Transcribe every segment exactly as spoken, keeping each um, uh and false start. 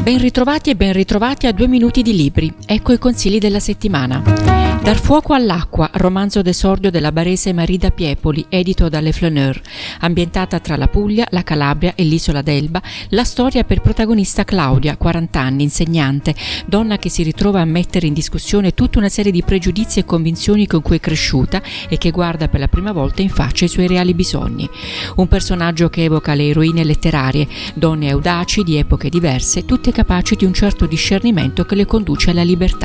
Ben ritrovati e ben ritrovati a Due Minuti di Libri. Ecco i consigli della settimana. Dar fuoco all'acqua, romanzo d'esordio della barese Marida Piepoli, edito dalle Flâneur. Ambientata tra la Puglia, la Calabria e l'isola d'Elba, la storia per protagonista Claudia, quaranta anni, insegnante, donna che si ritrova a mettere in discussione tutta una serie di pregiudizi e convinzioni con cui è cresciuta e che guarda per la prima volta in faccia i suoi reali bisogni. Un personaggio che evoca le eroine letterarie, donne audaci di epoche diverse, tutte capaci di un certo discernimento che le conduce alla libertà.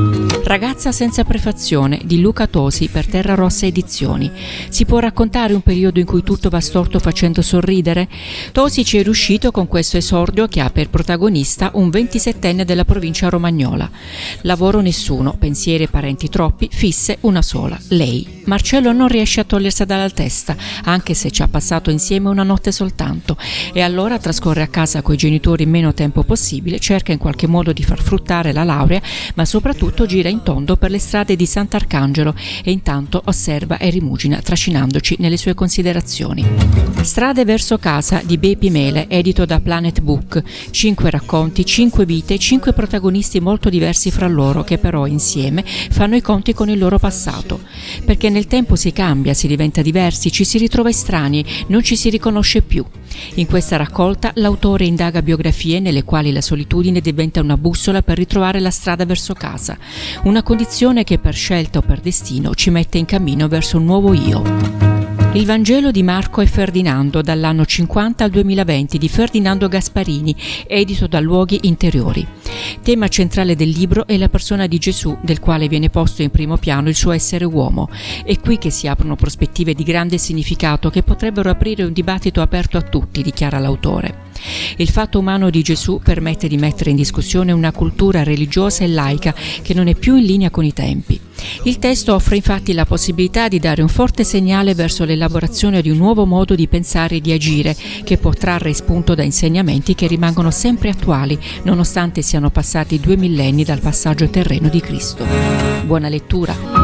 Ragazza senza prefazione di Luca Tosi per Terra Rossa Edizioni. Si può raccontare un periodo in cui tutto va storto facendo sorridere? Tosi ci è riuscito con questo esordio che ha per protagonista un ventisettenne della provincia romagnola. Lavoro nessuno, pensieri e parenti troppi, fisse una sola, lei. Marcello non riesce a togliersela dalla testa, anche se ci ha passato insieme una notte soltanto, e allora trascorre a casa coi genitori il meno tempo possibile, cerca in qualche modo di far fruttare la laurea, ma soprattutto gira in tondo per le strade di Sant'Arcangelo e intanto osserva e rimugina, trascinandoci nelle sue considerazioni. Strade verso casa di Bepi Mele, edito da Planet Book. Cinque racconti, cinque vite, cinque protagonisti molto diversi fra loro che però insieme fanno i conti con il loro passato. Perché nel tempo si cambia, si diventa diversi, ci si ritrova estranei, non ci si riconosce più. In questa raccolta l'autore indaga biografie nelle quali la solitudine diventa una bussola per ritrovare la strada verso casa, una condizione che per scelta o per destino ci mette in cammino verso un nuovo io. Il Vangelo di Marco e Ferdinando, dall'anno cinquanta al duemilaventi, di Ferdinando Gasparini, edito da Luoghi Interiori. Tema centrale del libro è la persona di Gesù, del quale viene posto in primo piano il suo essere uomo. È qui che si aprono prospettive di grande significato che potrebbero aprire un dibattito aperto a tutti, dichiara l'autore. Il fatto umano di Gesù permette di mettere in discussione una cultura religiosa e laica che non è più in linea con i tempi. Il testo offre infatti la possibilità di dare un forte segnale verso l'elaborazione di un nuovo modo di pensare e di agire che può trarre spunto da insegnamenti che rimangono sempre attuali nonostante siano passati due millenni dal passaggio terreno di Cristo. Buona lettura!